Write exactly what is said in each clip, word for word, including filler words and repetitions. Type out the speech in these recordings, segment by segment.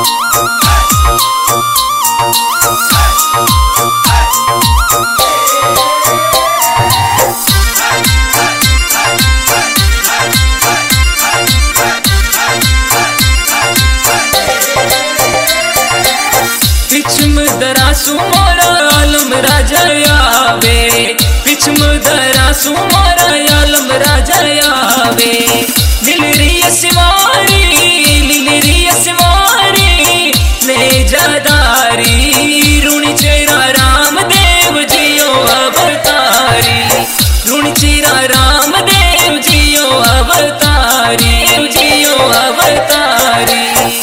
सुमारा आलम राजा आवे, पिछम दरा सुमारा आलम राजा आवे। लिलरी सिवारी लिलरी सिवारी ले जादारी, रुणी चेरा राम देव जियो अवतारी, रुणी चेरा राम देव जियो अवतारी, जियो अवतारी।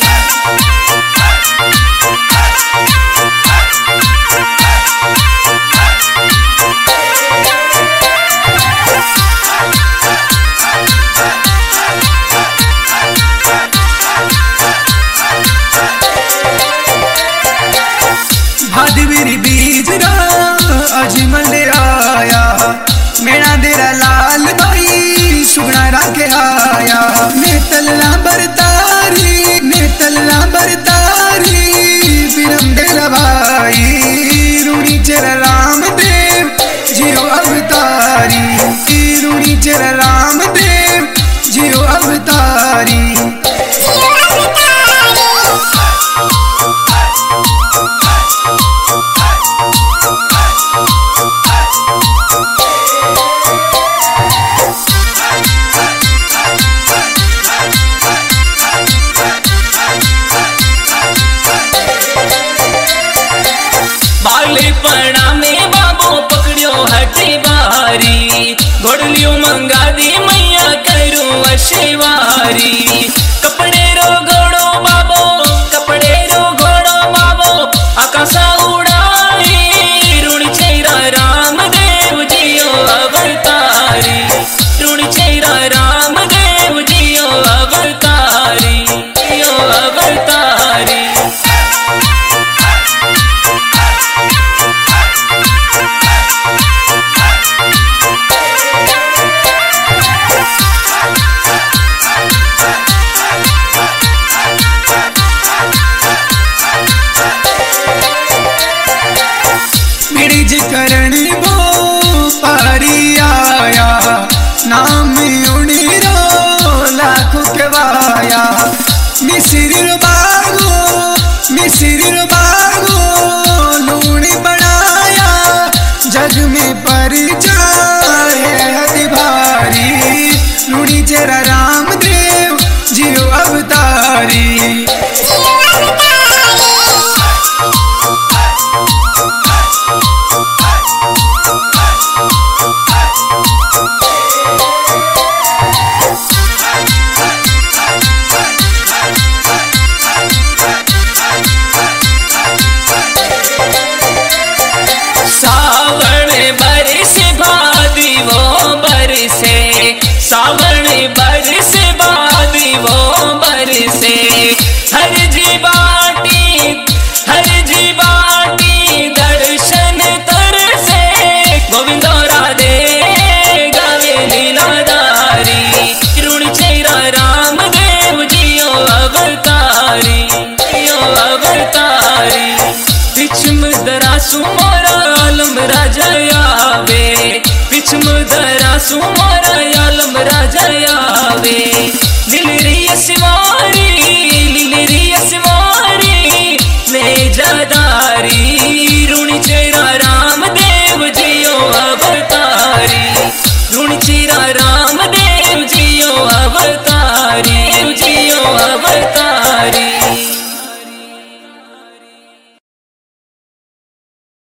भादवीरी बीजरा अजमल आया, मेरा देरा लाल भाई सुगना राखे आया। मैं तलना बरतारी मैं तलना बरतारी बिरम देला भाई, रूणी चेरा राम देव जियो अवतारी, रूणी चेरा राम देव जियो अवतारी। पड़ा में बाबो पकड़ियो हटी बारी, घोड़लियो मंगा दी मैया करू अशेवारी। कपड़े रो घोड़ो बाबो कपड़े रो घोड़ो बाबो आकाशा उड़ाई, रुणी चेरा राम देव जियो अवतारी, रुणी चेरा राम देव जियो अवतारी, जियो अवतारी। करणी वो पारी आया, नाम उड़ी रो लाखों के वाया। मिसिर बागो मिसिर बागो लूणी बनाया, जग में परिचय है अति भारी, लूणी चेरा राम देव जियो अवतारी। सावन बरस बादी वो बरसे, हर जी बाटी हर जी बाटी दर्शन तरसे। गोविंदो राधे गावे लीलाधारी, रुणी चेरा राम देव जियो अवतारी, जियो अवतारी। पिछम दरा सुमारा आलम राजा आवे, पिछम दरा सुमारा आलम राजा आवे। लिलरी सिवारी लिलरी सिवारी ले जादारी, रुणी चेरा राम देव जियो अवतारी, रुणी